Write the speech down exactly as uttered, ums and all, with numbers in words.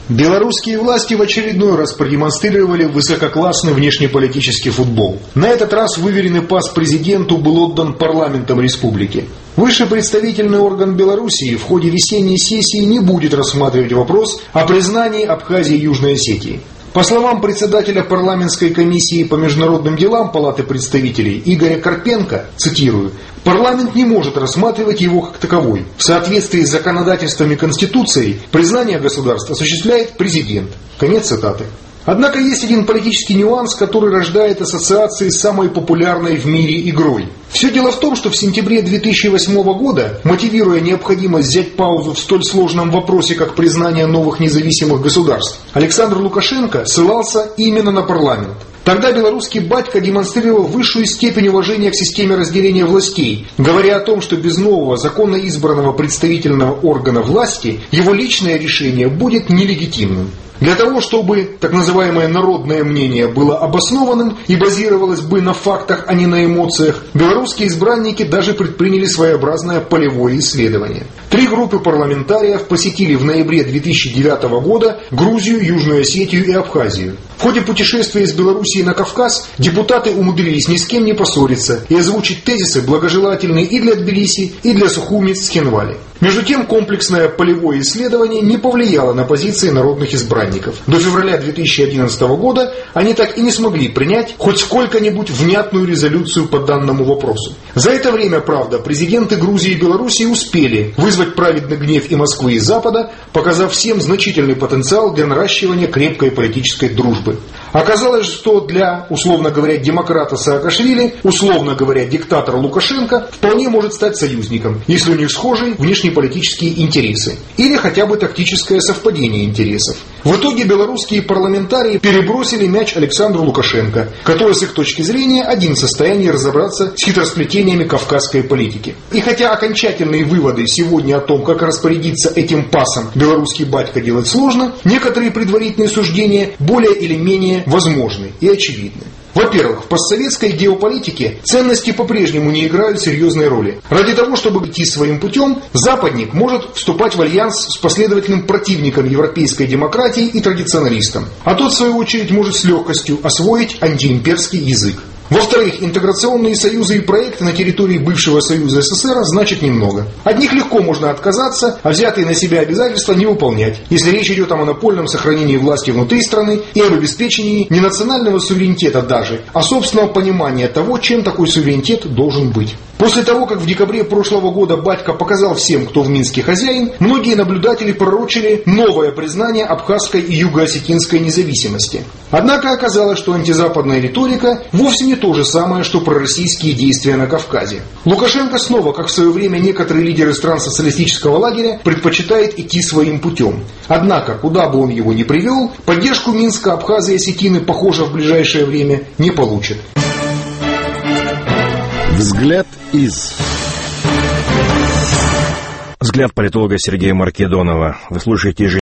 Белорусские власти в очередной раз продемонстрировали высококлассный внешнеполитический футбол. На этот раз выверенный пас президенту был отдан парламентом республики. Высший представительный орган Белоруссии в ходе весенней сессии не будет рассматривать вопрос о признании Абхазии и Южной Осетии. По словам председателя парламентской комиссии по международным делам Палаты представителей Игоря Карпенко, цитирую, «Парламент не может рассматривать его как таковой. В соответствии с законодательством и Конституцией признание государства осуществляет президент». Конец цитаты. Однако есть один политический нюанс, который рождает ассоциации с самой популярной в мире игрой. Все дело в том, что в сентябре две тысячи восьмого года, мотивируя необходимость взять паузу в столь сложном вопросе, как признание новых независимых государств, Александр Лукашенко ссылался именно на парламент. Тогда белорусский батька демонстрировал высшую степень уважения к системе разделения властей, говоря о том, что без нового законно избранного представительного органа власти его личное решение будет нелегитимным. Для того, чтобы так называемое народное мнение было обоснованным и базировалось бы на фактах, а не на эмоциях, белорусские избранники даже предприняли своеобразное полевое исследование. Три группы парламентариев посетили в ноябре две тысячи девятого года Грузию, Южную Осетию и Абхазию. В ходе путешествия из Белоруссии на Кавказ депутаты умудрились ни с кем не поссориться и озвучить тезисы, благожелательные и для Тбилиси, и для Сухуми с Цхинвали. Между тем, комплексное полевое исследование не повлияло на позиции народных избранников. До февраля две тысячи одиннадцатого года они так и не смогли принять хоть сколько-нибудь внятную резолюцию по данному вопросу. За это время, правда, президенты Грузии и Белоруссии успели вызвать праведный гнев и Москвы, и Запада, показав всем значительный потенциал для наращивания крепкой политической дружбы. Оказалось, что для, условно говоря, демократа Саакашвили, условно говоря, диктатора Лукашенко, вполне может стать союзником, если у них схожие внешнеполитические интересы. Или хотя бы тактическое совпадение интересов. В итоге белорусские парламентарии перебросили мяч Александру Лукашенко, который с их точки зрения один в состоянии разобраться с хитросплетениями кавказской политики. И хотя окончательные выводы сегодня о том, как распорядиться этим пасом белорусский батька делать сложно, некоторые предварительные суждения более или менее возможны и очевидны. Во-первых, в постсоветской геополитике ценности по-прежнему не играют серьезной роли. Ради того, чтобы идти своим путем, западник может вступать в альянс с последовательным противником европейской демократии и традиционалистом. А тот, в свою очередь, может с легкостью освоить антиимперский язык. Во-вторых, интеграционные союзы и проекты на территории бывшего Союза СССР значат немного. От них легко можно отказаться, а взятые на себя обязательства не выполнять, если речь идет о монопольном сохранении власти внутри страны и об обеспечении не национального суверенитета даже, а собственного понимания того, чем такой суверенитет должен быть. После того, как в декабре прошлого года батька показал всем, кто в Минске хозяин, многие наблюдатели пророчили новое признание абхазской и юго-осетинской независимости. Однако оказалось, что антизападная риторика вовсе не то же самое, что пророссийские действия на Кавказе. Лукашенко снова, как в свое время некоторые лидеры стран социалистического лагеря, предпочитает идти своим путем. Однако, куда бы он его ни привел, поддержку Минска Абхазия и Осетины, похоже, в ближайшее время не получит. Взгляд из... Взгляд политолога Сергея Маркедонова. Вы слушаете